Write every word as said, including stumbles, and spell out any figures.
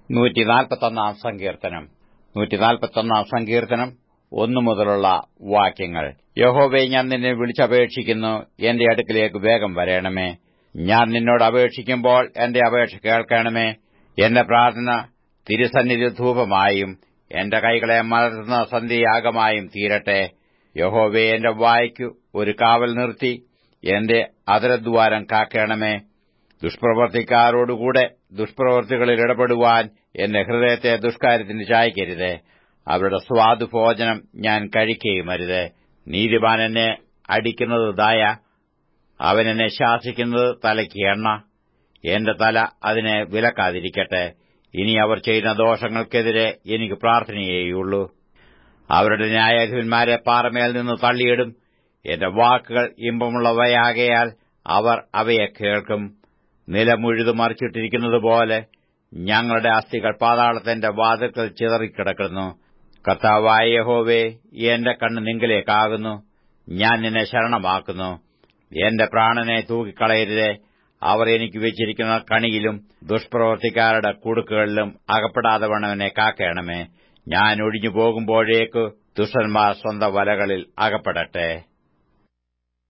നൂറ്റിനാൽപ്പത്തൊന്നാം സങ്കീർത്തനം നൂറ്റിനാൽപ്പത്തൊന്നാം സങ്കീർത്തനം ഒന്നു മുതലുള്ള വാക്യങ്ങൾ. യഹോവേ, ഞാൻ നിന്നെ വിളിച്ചപേക്ഷിക്കുന്നു, എന്റെ അടുക്കിലേക്ക് വേഗം വരേണമേ. ഞാൻ നിന്നോട് അപേക്ഷിക്കുമ്പോൾ എന്റെ അപേക്ഷ കേൾക്കണമേ. എന്റെ പ്രാർത്ഥന തിരുസന്നിധി ധൂപമായും എന്റെ കൈകളെ മലർത്തുന്ന സന്ധ്യയാഗമായും തീരട്ടെ. യഹോവേ, എന്റെ വായ്ക്ക് ഒരു കാവൽ നിർത്തി എന്റെ അധരദ്വാരം കാക്കണമേ. ദുഷ്പ്രവർത്തിക്കാരോടുകൂടെ ദുഷ്പ്രവൃത്തികളിൽ ഇടപെടുവാൻ എന്റെ ഹൃദയത്തെ ദുഷ്കാര്യത്തിന് ചായ്ക്കരുതേ. അവരുടെ സ്വാദുഭോജനം ഞാൻ കഴിക്കുകയുമരുത്. നീതിമാൻ എന്നെ അടിക്കുന്നത് ദയ, അവൻ എന്നെ ശാസിക്കുന്നത് തലയ്ക്ക് എണ്ണ. എന്റെ തല അതിനെ വിലക്കാതിരിക്കട്ടെ. ഇനി അവർ ചെയ്യുന്ന ദോഷങ്ങൾക്കെതിരെ എനിക്ക് പ്രാർത്ഥനയേയുള്ളൂ. അവരുടെ ന്യായാധിപന്മാരെ പാറമേൽ നിന്ന് തള്ളിയിടും. എന്റെ വാക്കുകൾ ഇമ്പമുള്ളവയാകയാൽ അവർ അവയെ കേൾക്കും. നിലമുഴുതു മറിച്ചിട്ടിരിക്കുന്നതുപോലെ ഞങ്ങളുടെ അസ്ഥികൾ പാതാളത്തിന്റെ വാതിൽക്കൽ ചിതറിക്കിടക്കുന്നു. കർത്താവായ യഹോവേ, എന്റെ കണ്ണ് നിങ്കലേക്കാകുന്നു. ഞാൻ നിന്നെ ശരണമാക്കുന്നു. എന്റെ പ്രാണനെ തൂക്കിക്കളയരുതേ. അവർ എനിക്ക് വെച്ചിരിക്കുന്ന കണിയിലും ദുഷ്പ്രവർത്തിക്കാരുടെ കുടുക്കുകളിലും അകപ്പെടാതെ വണ്ണവനെ കാക്കണമേ. ഞാൻ ഒഴിഞ്ഞു പോകുമ്പോഴേക്ക് ദുഷ്ടന്മാർ സ്വന്തം വലകളിൽ അകപ്പെടട്ടെ.